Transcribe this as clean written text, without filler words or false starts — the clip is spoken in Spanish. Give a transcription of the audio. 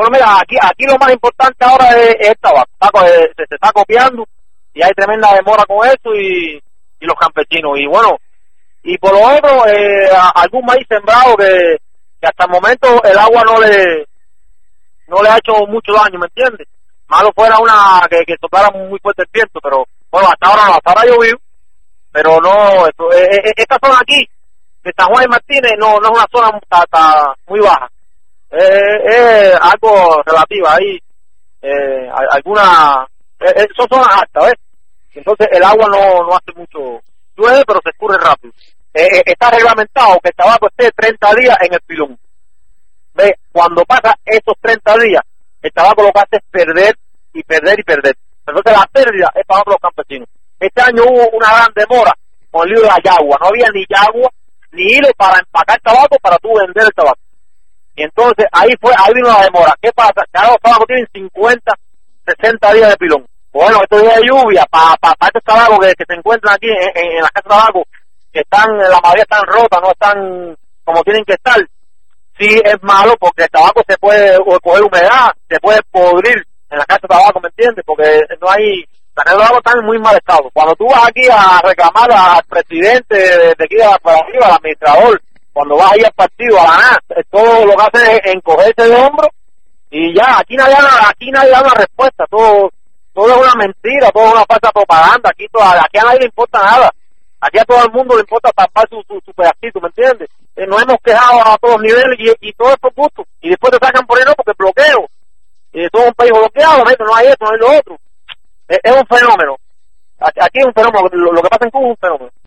Bueno, mira, aquí lo más importante ahora es el tabaco. Se está copiando y hay tremenda demora con eso y los campesinos. Y bueno, y por lo otro, algún maíz sembrado que hasta el momento el agua no le ha hecho mucho daño, ¿me entiendes? Malo fuera que soplara muy fuerte el viento, pero bueno, hasta ahora no, hasta ahora llovió, pero no, esta zona aquí, de San Juan y Martínez, no es una zona muy baja. Es algo relativo, ahí son zonas altas, ¿ves? Entonces el agua no hace mucho, llueve pero se escurre rápido. Está reglamentado que el tabaco esté 30 días en el pilón. ¿Ves? Cuando pasa esos 30 días, el tabaco lo que hace es perder y perder y perder. Entonces la pérdida es para los campesinos. Este año hubo una gran demora con el lío de la yagua, no había ni yagua ni hilo para empacar tabaco para tú vender el tabaco. Y entonces ahí vino la demora. ¿Qué pasa? Que ahora los tabacos tienen 50, 60 días de pilón. Bueno, estos días de lluvia, para estos tabacos que se encuentran aquí en las casas de tabaco, que la mayoría están rotas, no están como tienen que estar, sí es malo porque el tabaco se puede coger humedad, se puede podrir en la casa de tabaco, ¿me entiendes? Porque no hay, las casas de tabaco están en muy mal estado. Cuando tú vas aquí a reclamar al presidente de aquí de para arriba, al administrador, cuando vas ahí al partido, a la nada, todo lo que hace es encogerse de hombro y ya, aquí nadie da una respuesta, todo es una mentira, todo es una falsa propaganda, aquí a nadie le importa nada, aquí a todo el mundo le importa tapar su pedacito, ¿me entiendes? Nos hemos quejado a todos niveles y todo es por gusto, y después te sacan por ahí, no, porque bloqueo, todo es un país bloqueado, no hay esto, no hay lo otro, es un fenómeno, aquí es un fenómeno, lo que pasa en Cuba es un fenómeno.